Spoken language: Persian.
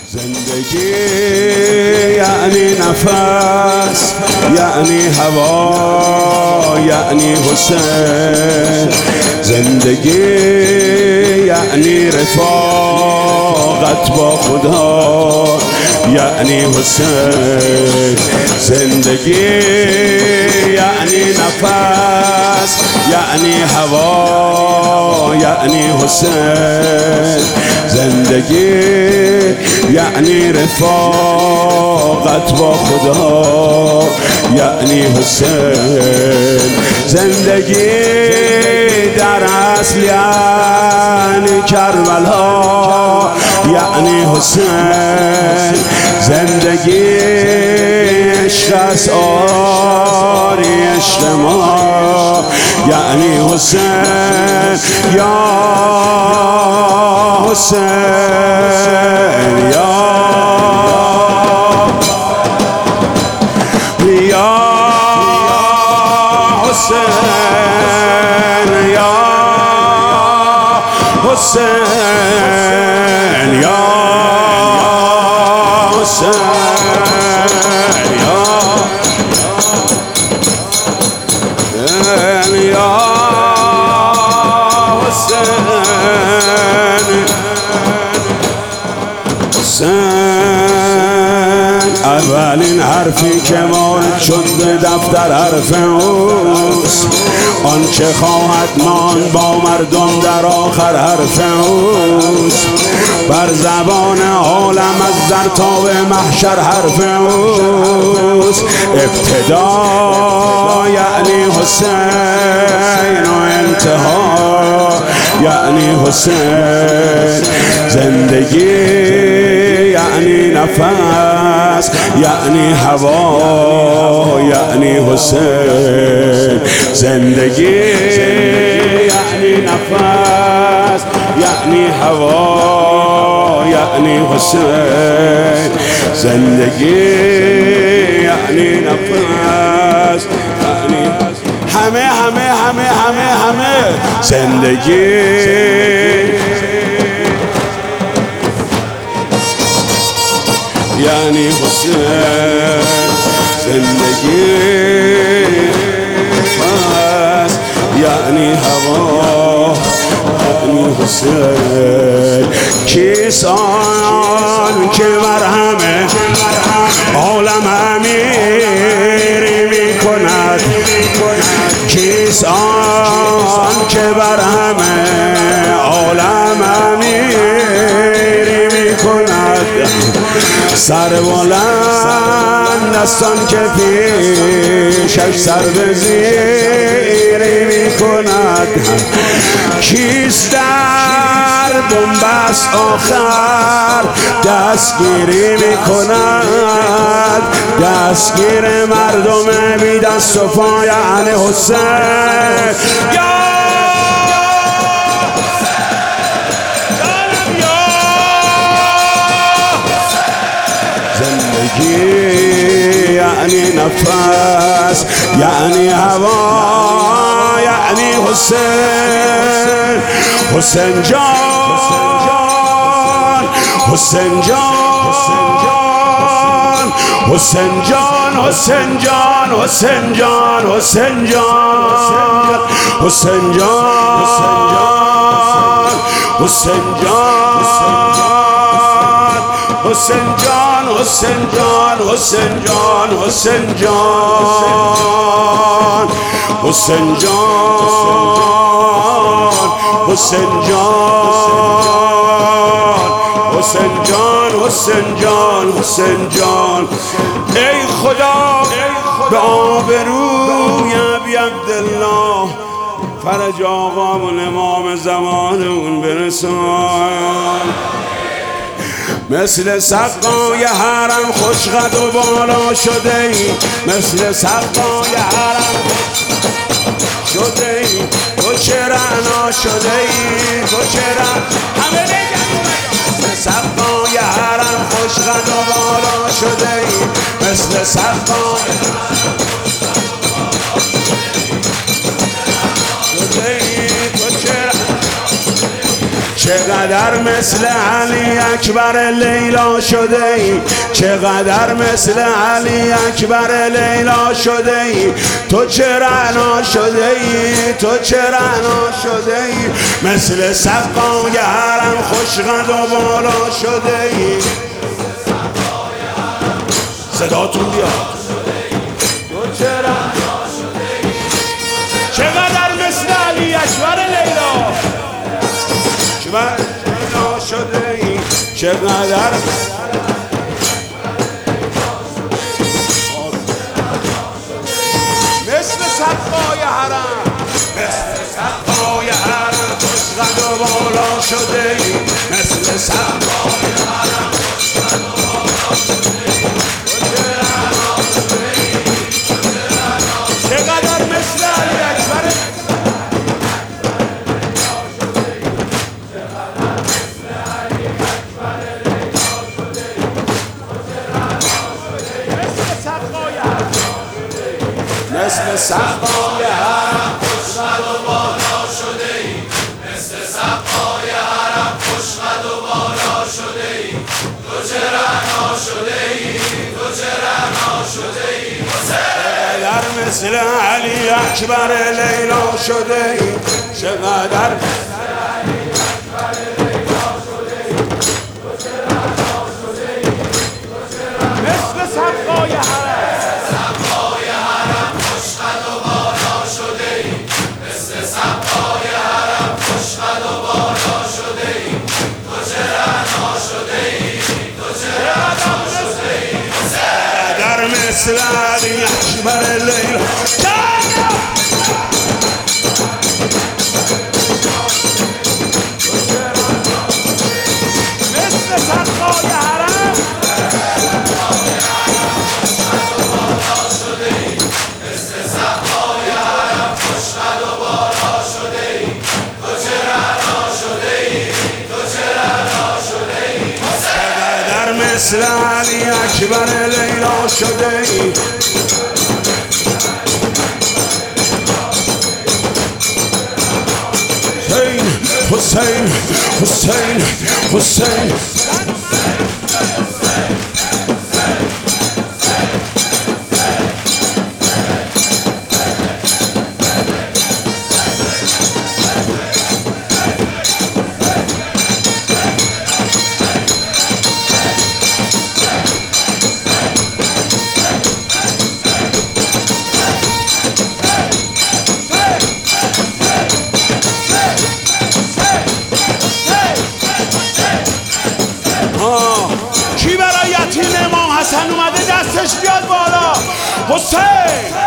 زندگی یعنی نفس، یعنی هوا، یعنی حسین. زندگی یعنی رفاقت با خدا، یعنی حسین. زندگی یعنی نفس، یعنی هوا، یعنی حسین. زندگی یعنی رفاقت با خدا، یعنی حسین. زندگی در اصل یعنی کربلا، یعنی حسین. زندگی عشق است، آری عشق ما، یعنی حسین. یا حسین، یا حسین، یا حسین، یا حسین، یا اولین حرفی که وارد شد به دفتر حرف اوست، آنچه خواهد ماند با مردم در آخر حرف اوست. بر زبان عالم از در تا به محشر حرف اوست. ابتدا یعنی حسین و انتها یعنی حسین. زندگی یعنی نفس، یعنی هوا، یعنی حسین. زندگی یعنی نفس، یعنی هوا، یعنی حسین. زندگی یعنی نفس، یعنی همه همه همه همه همه. زندگی یعنی حسین. زندگی نفس، یعنی هوا، یعنی حسین. کیست آن که بر همه عالم امیری می کند؟ کیست آن که بر همه عالم امیری می کند؟ سر بلند دستان که پیشش سر به زیری می کند. کیست در بنبست آخر دستگیری می کند؟ دستگیر مردم بی دست و پا یعنی حسین. زندگی یعنی نفس، یعنی هوا، یعنی حسین. حسین جان، حسین جان، حسین جان، حسین جان، حسین جان، حسین جان، حسین جان، حسین جان، حسین جان، حسین جان، حسین جان، حسین جان، حسین جان، حسین جان، حسین جان، حسین جان، حسین جان. ای خدا به آبروی ابی عبدالله فرج آقامون امام زمانمون برسان. مثل سقای حرم خوشقد و بالا شده ای، مثل سقای حرم شده ای. تو چه رعنا شده ای، تو چه رعنا، همه بگن. مثل سقای حرم خوشقد و بالا شده ای، مثل سقای شده ای. تو چه چقدر مثل علی اکبر لیلا شده ای، چقدر مثل علی اکبر لیلا شده ای، تو چه رعنا شده ای، تو چه رعنا شده ای، مثل سقای حرم خوشقد و بالا شده ای. صداتون بیاد. تو چه رعنا شده ای، چقدر مثل علی اکبر لیلا شده ای، چقدر مثل سقای حرم، مثل سقای حرم خوشقد و بالا شده ای، مثل سقای حرم خوشقد و بالا شده ای، چقدر مثل علی اکبر مثل سقای حرم خوشقد و بالا شده ای، مثل سقای حرم خوشقد و بالا شده ای، تو چه رعنا شده ای، تو چه رعنا شده ای، چقدر مثل علی اکبر لیلا شده ای، چقدر مثل علی اکبر لیلا شده ای، تو چه رعنا شده ای، مثل سقای حرم مثل علی اکبر لیلا مثل سقای حرم مثل سقای حرم خوشقد و بالا شده ای، تو چه رعنا شده ای، تو چه رعنا شده ای، چقدر مثل علی اکبر لیلا شده ای. حسین حسین حسین کی برای یتیم امام حسن اومده دستش بیاد بالا؟ حسین